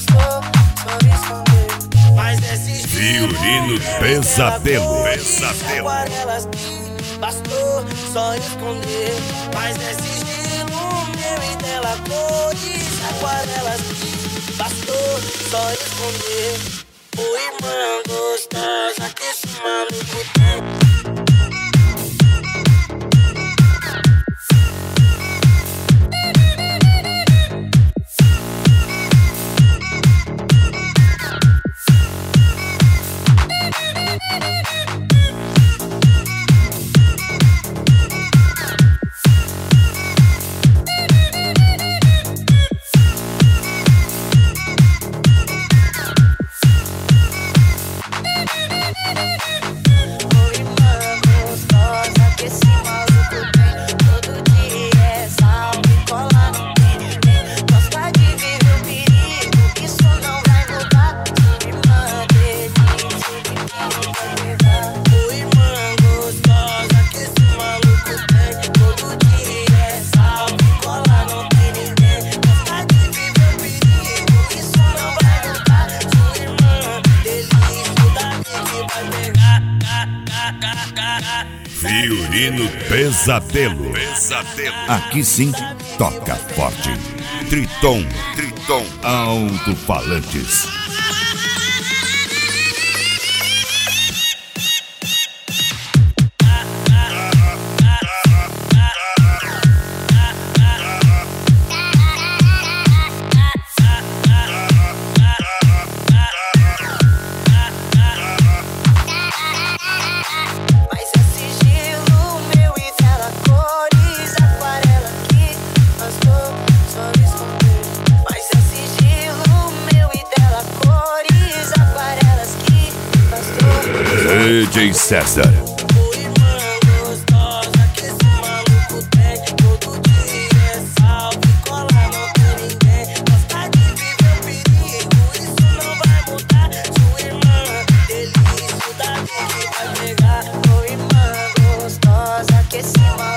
Violino Pesadelo. Aquarelas que bastou só esconder. Mas esse estilo meu e dela cores. Aquarelas que bastou só esconder. Oi, irmã gostosa que esse maluco tem. Violino Pesadelo. Aqui sim, toca forte. Triton, alto-falantes. DJ César. Que se